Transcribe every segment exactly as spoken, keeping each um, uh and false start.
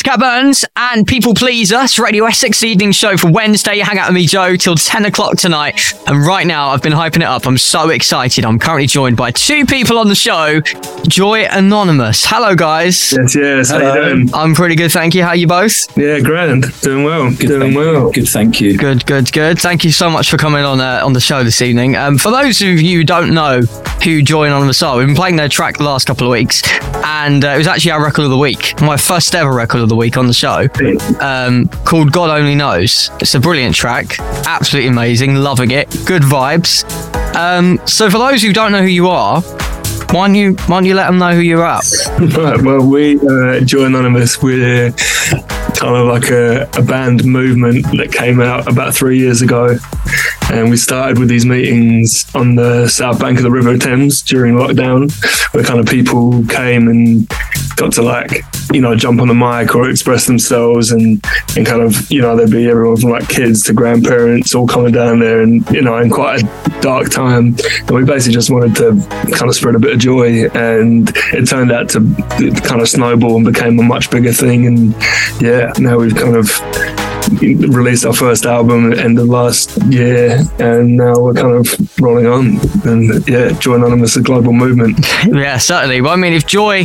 Cat Burns and People Please Us, Radio Essex evening show for Wednesday. You hang out with me, Joe, till ten o'clock tonight. And right now, I've been hyping it up. I'm so excited. I'm currently joined by two people on the show. Joy Anonymous. Hello, guys. Yes, yes. Hello. How you doing? I'm pretty good, thank you. How are you both? Yeah, grand. Doing well. Good, doing thank well. You. Good, thank you. Good, good, good. Thank you so much for coming on uh, on the show this evening. Um, for those of you who don't know who Joy Anonymous are, we've been playing their track the last couple of weeks, and uh, it was actually our record of the week, my first ever record of the week on the show, um, called God Only Knows. It's a brilliant track, absolutely amazing, loving it, good vibes. Um, so for those who don't know who you are, why don't you, why don't you let them know who you're at? Right, well, we, uh, Joy Anonymous, we're kind of like a, a band movement that came out about three years ago. And we started with these meetings on the south bank of the River Thames during lockdown, where kind of people came and got to, like, you know, jump on the mic or express themselves, and, and kind of, you know, there'd be everyone from like kids to grandparents all coming down there, and, you know, in quite a dark time. And we basically just wanted to kind of spread a bit of joy, and it turned out to kind of snowball and became a much bigger thing. And yeah, now we've kind of released our first album at the end of last year, and now we're kind of rolling on. And yeah, Joy Anonymous, a global movement. Yeah, certainly. Well, I mean, if joy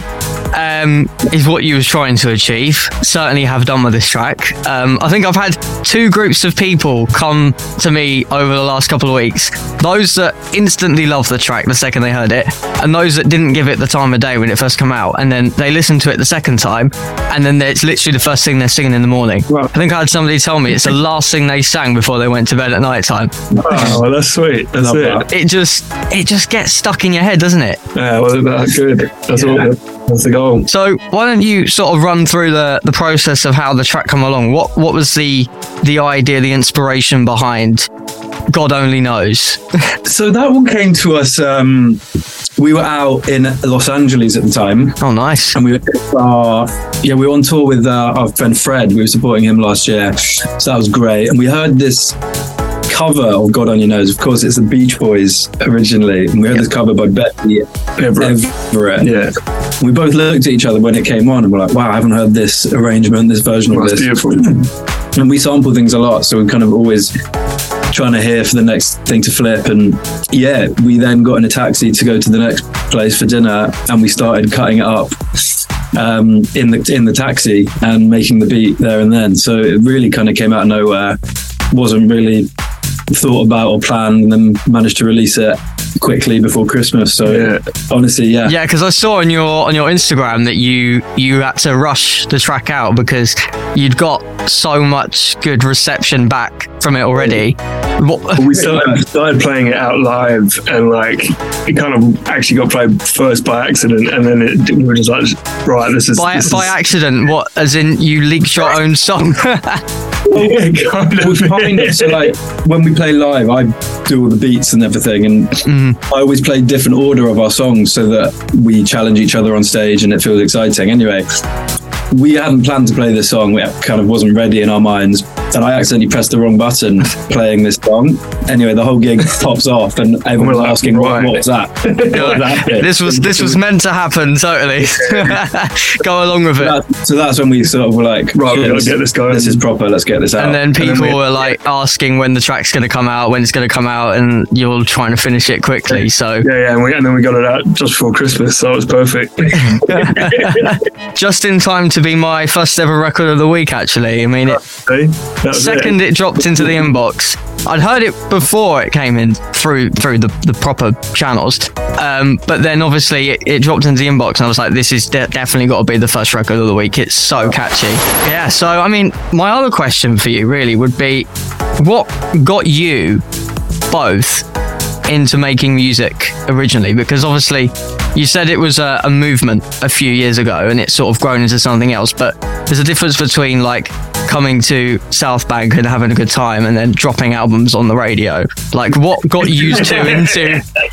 um, is what you was trying to achieve, certainly have done with this track. Um, I think I've had two groups of people come to me over the last couple of weeks. Those that instantly loved the track the second they heard it, and those that didn't give it the time of day when it first came out, and then they listened to it the second time, and then it's literally the first thing they're singing in the morning. Wow. I think I had somebody tell me it's the last thing they sang before they went to bed at night time. Oh, well, that's sweet. That's Love it. that. It just it just gets stuck in your head, doesn't it? Yeah, well, that's good. That's all. That's the goal. So why don't you sort of run through the, the process of how the track come along? What what was the the idea, the inspiration behind God Only Knows? So that one came to us. Um, we were out in Los Angeles at the time, Oh, nice. and we were uh, yeah we were on tour with uh, our friend Fred. We were supporting him last year, so that was great. And we heard this cover of God Only Knows. Of course, it's the Beach Boys originally, and we heard Yep. this cover by Betty Everett. Everett. Yeah, We both looked at each other when it came on, and we're like, "Wow, I haven't heard this arrangement, this version of that's this." beautiful. And we sample things a lot, so we're kind of always trying to hear for the next thing to flip. And yeah, we then got in a taxi to go to the next place for dinner, and we started cutting it up um, in the in the taxi and making the beat there and then. So it really kind of came out of nowhere. Wasn't really thought about or planned, and then managed to release it quickly before Christmas. So Yeah. honestly, yeah. Yeah, because I saw on your on your Instagram that you you had to rush the track out because you'd got so much good reception back from it already. What, We started, started playing it out live, and like it kind of actually got played first by accident, and then it, we were just like, right, this is by this by is, accident? What? As in you leaked your own song? yeah, kind of. We find it, so like when we play live, I do all the beats and everything, and Mhm. I always play different order of our songs so that we challenge each other on stage and it feels exciting. Anyway, we hadn't planned to play this song. We kind of wasn't ready in our minds, and I accidentally pressed the wrong button playing this song. Anyway, the whole gig pops off, and everyone's We're like, asking, what, right. what was that? What was that bit? this was this was meant to happen. Totally. Go along with it. That- so that's when we sort of were like, Right, we "Shit, gotta this- get this going." This is proper. Let's get this out. And then people we- were like asking when the track's going to come out, when it's going to come out, and you're trying to finish it quickly. So Yeah, yeah, and, we, and then we got it out just before Christmas, so it was perfect. just in time to be my first ever record of the week, actually. I mean, it, See? That was second it. it dropped into the inbox. I'd heard it before it came in through through the, the proper channels, um, but then obviously it, it dropped into the inbox, and I was like, this is de- definitely got to be the first record of the week. It's so catchy. Yeah, so I mean, my other question for you really would be, what got you both into making music originally? Because obviously you said it was a, a movement a few years ago and it's sort of grown into something else, but there's a difference between like coming to South Bank and having a good time and then dropping albums on the radio. Like, what got you two into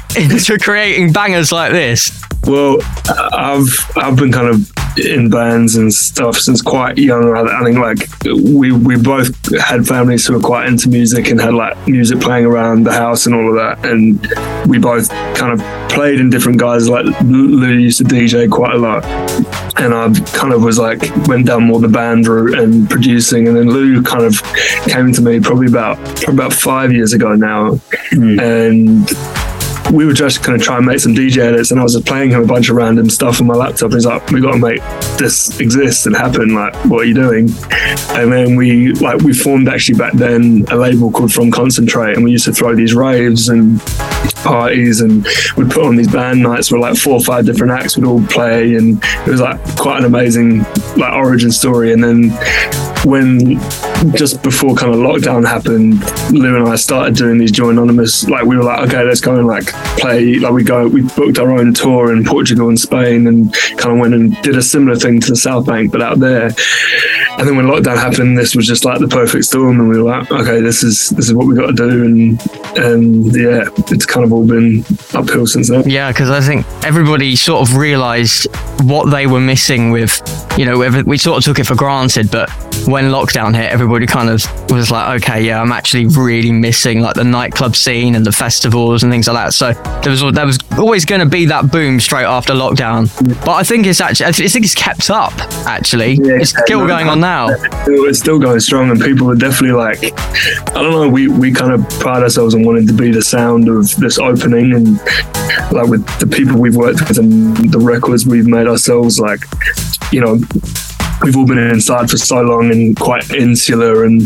into creating bangers like this? Well, I've I've been kind of in bands and stuff since quite young. I, I think like we we both had families who were quite into music and had like music playing around the house and all of that. And we both kind of played in different guys. Like Lou used to D J quite a lot, and I kind of was like went down more the band route and producing. And then Lou kind of came to me probably about probably about five years ago now, mm. and we were just going to try and make some D J edits, and I was just playing him a bunch of random stuff on my laptop. And he's like, "We got to make this exist and happen. Like, what are you doing?" And then we like we formed actually back then a label called From Concentrate, and we used to throw these raves and parties, and we'd put on these band nights where like four or five different acts would all play, and it was like quite an amazing like origin story. And then when just before kind of lockdown happened, Lou and I started doing these Joy Anonymous. Like we were like, okay, let's go and like play. Like we go, we booked our own tour in Portugal and Spain, and kind of went and did a similar thing to the South Bank, but out there. And then when lockdown happened, this was just like the perfect storm, and we were like, okay, this is this is what we got to do, and and yeah, it's kind of all been uphill since then. Yeah, because I think everybody sort of realised what they were missing with, you know, we sort of took it for granted, but when lockdown hit, everybody kind of was like, okay, yeah, I'm actually really missing like the nightclub scene and the festivals and things like that. So there was there was always going to be that boom straight after lockdown. But I think it's actually, I think it's kept up. Actually, yeah, it's still going on now. It's still going strong, and people are definitely like, I don't know. We we kind of pride ourselves on wanting to be the sound of this opening, and like with the people we've worked with and the records we've made ourselves, like, you know, we've all been inside for so long and quite insular, and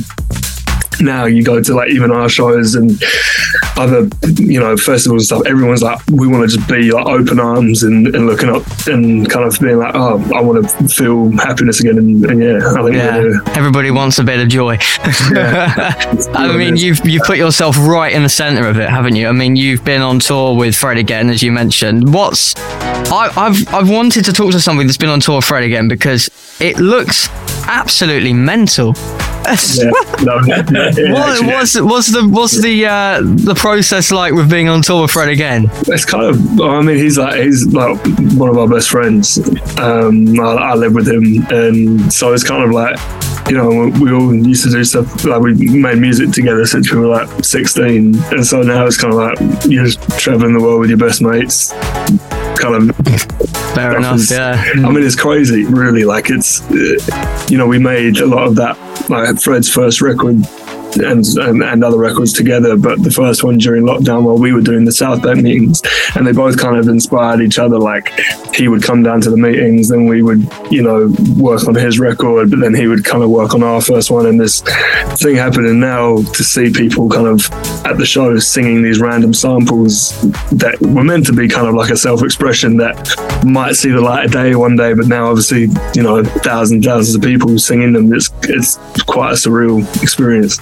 now you go to like even our shows and other, you know, festivals and stuff, everyone's like, we want to just be like open arms and, and looking up and kind of being like, oh, I want to feel happiness again. And, and yeah, I think yeah. We're, everybody wants a bit of joy. Yeah. I mean, you've you've put yourself right in the center of it, haven't you? I mean, you've been on tour with Fred again, as you mentioned. What's I, I've I've wanted to talk to somebody that's been on tour with Fred again, because it looks absolutely mental. Yeah, no, no, no, what, what's what's the what's the uh, the process like with being on tour with Fred again? It's kind of, I mean, he's like he's like one of our best friends. Um, I, I live with him, and so it's kind of like, you know, we all used to do stuff, like we made music together since we were like sixteen, and so now it's kind of like you're just traveling the world with your best mates. Kind of fair enough. Is, yeah, I mean, it's crazy, really. Like it's, uh, you know, we made a lot of that, like Fred's first record and, and and other records together, but the first one during lockdown while we were doing the South Bank meetings, and they both kind of inspired each other. Like he would come down to the meetings, then we would, you know, work on his record, but then he would kind of work on our first one, and this thing happening now to see people kind of at the shows singing these random samples that were meant to be kind of like a self-expression that might see the light of day one day, but now obviously, you know, thousands thousands of people singing them. It's it's quite a surreal experience.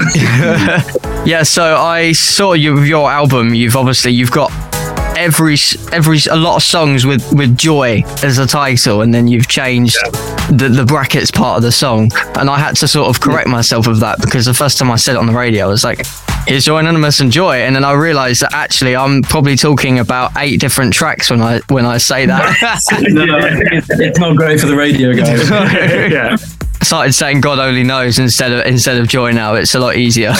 Yeah, so I saw you with your album. You've obviously you've got every every a lot of songs with with joy as a title, and then you've changed yeah. the the brackets part of the song. And I had to sort of correct myself of that, because the first time I said it on the radio, I was like, here's Joy Anonymous and Joy, and then I realised that actually I'm probably talking about eight different tracks when I when I say that. No, it's, it's not great for the radio guys. Yeah. Started saying God only knows instead of instead of joy now. It's a lot easier.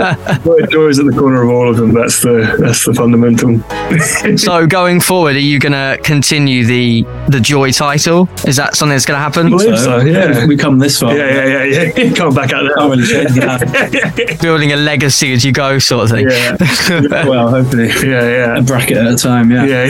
Joy is at the corner of all of them. That's the that's the fundamental. So going forward, are you going to continue the the joy title? Is that something that's going to happen? I believe so, yeah. If we come this far. Yeah, yeah, yeah, yeah. Come back out there. Can't really change that. Building a legacy as you go, sort of thing. Yeah. Well, hopefully. Yeah, yeah. A bracket at a time, yeah. Yeah.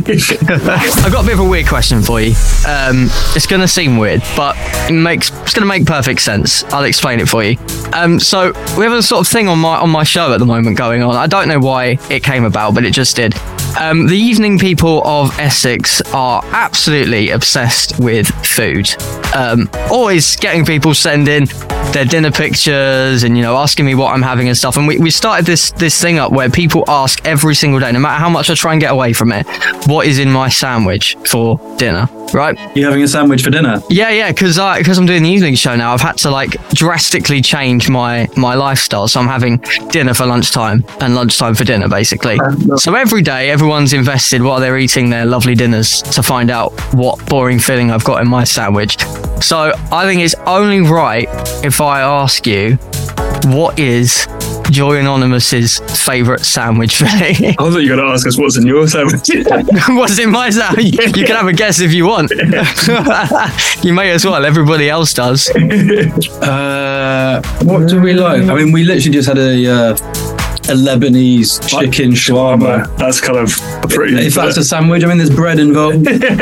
I've got a bit of a weird question for you. Um, it's going to seem weird, but it makes it's going to make perfect sense. I'll explain it for you. Um, so we have a sort of thing on my on my show at the moment going on. I don't know why it came about, but it just did. Um, the evening people of Essex are absolutely obsessed with food. Um, always getting people send in their dinner pictures and, you know, asking me what I'm having and stuff. And we, we started this this thing up where people ask every single day, no matter how much I try and get away from it, what is in my sandwich for dinner, right? You having a sandwich for dinner? Yeah, yeah, because I because I'm doing the evening show now, I've had to like drastically change my my lifestyle. So I'm having dinner for lunchtime and lunchtime for dinner, basically. So every day, everyone's invested while they're eating their lovely dinners to find out what boring filling I've got in my sandwich. So I think it's only right if I ask you, what is Joy Anonymous's favourite sandwich filling? I thought you were going to ask us what's in your sandwich. What's in my sandwich? You can have a guess if you want. You may as well. Everybody else does. Uh, what do we like? I mean, we literally just had a uh, a Lebanese chicken shawarma. That's kind of a pretty. If that's a sandwich, I mean, there's bread involved.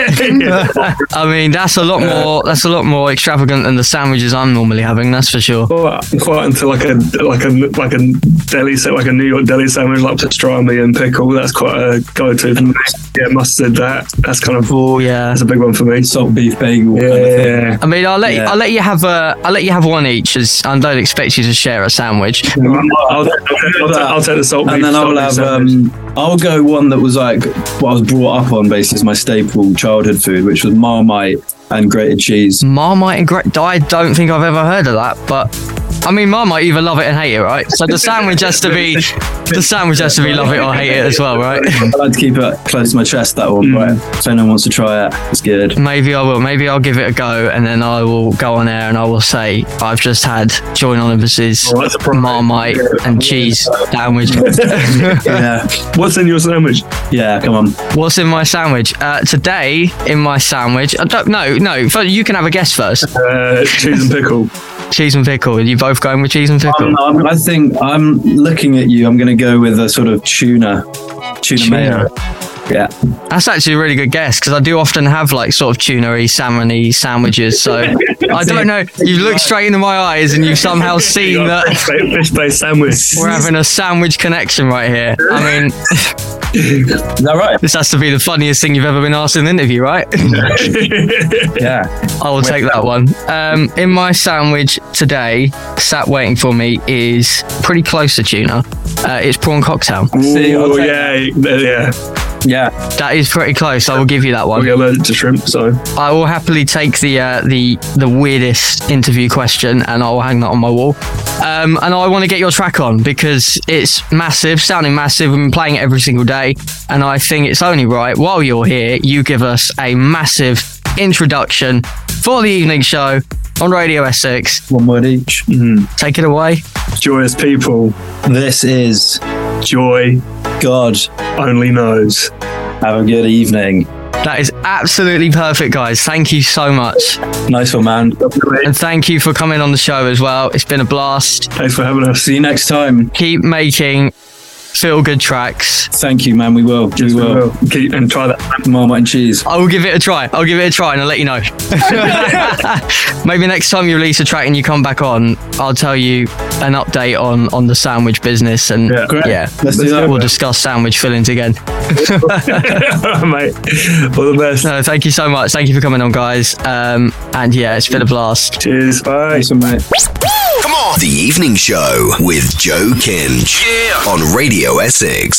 I mean, that's a lot more. That's a lot more extravagant than the sandwiches I'm normally having. That's for sure. Well, I'm quite into like a like a like a deli set, like a New York deli sandwich, like pastrami and pickle. That's quite a go-to for me. Yeah, mustard. That that's kind of. Oh yeah, that's a big one for me. Salt beef bagel. Yeah. Kind of thing. yeah. I mean, I'll let you, Yeah. I'll let you have a I'll let you have one each, as I don't expect you to share a sandwich. I'll, I'll, I'll, I'll take the salt And beef. then I'll salt have, beef sandwich. um, I'll go one that was like what I was brought up on, basically, my staple childhood food, which was Marmite and grated cheese. Marmite and great. I don't think I've ever heard of that, but I mean, Marmite, you either love it and hate it, right? So the sandwich has to be the sandwich has to be love it or hate it as well, right? I like to keep it close to my chest, that one, but if anyone wants to try it, it's good. Maybe I will. Maybe I'll give it a go, and then I will go on air and I will say I've just had Joy Anonymous's Oh, that's a problem. Marmite and cheese sandwich. Yeah, What's in your sandwich? yeah, come on. What's in my sandwich? Uh, today, in my sandwich, I don't, no, no, first, you can have a guess first. Uh, cheese and pickle. Cheese and pickle. Are you both going with cheese and pickle? Um, I'm- I think I'm looking at you. I'm going to go with a sort of tuna, tuna, Tuna. mayo. Yeah, That's actually a really good guess, because I do often have like sort of tuna-y, salmon-y sandwiches. So I don't know. You look straight into my eyes and you've somehow seen You got that a fish-based sandwich. we're having a sandwich connection right here. I mean, is that right? this has to be the funniest thing you've ever been asked in an interview, right? Yeah. I will take that one. Um, in my sandwich today, sat waiting for me is pretty close to tuna. Uh, it's prawn cocktail. See, I'll Oh take yeah, yeah. Yeah, That is pretty close. I will give you that I'll one. get allergic to shrimp, so I will happily take the uh, the the weirdest interview question, and I will hang that on my wall. Um, and I want to get your track on, because it's massive, sounding massive. We've been playing it every single day, and I think it's only right, while you're here, you give us a massive introduction for the evening show on Radio Essex. one word each. Take it away. joyous people. This is Joy God. only knows. Have a good evening. That is absolutely perfect, guys. Thank you so much. Nice one, man. And thank you for coming on the show as well. It's been a blast. Thanks for having us. See you next time. Keep making feel-good tracks. Thank you, man. We will. We Yes, we will. will. Keep and try that. Marmite and cheese. I will give it a try. I'll give it a try and I'll let you know. Maybe next time you release a track and you come back on, I'll tell you an update on, on the sandwich business. And Yeah. Great. yeah, Let's do that. we'll discuss sandwich fillings again. Mate, all the best. No, thank you so much. Thank you for coming on, guys. Um, and yeah, it's been a blast. Cheers. Bye. Nice one, mate. Come on. The Evening Show with Joe Kinch. Yeah. On Radio Essex.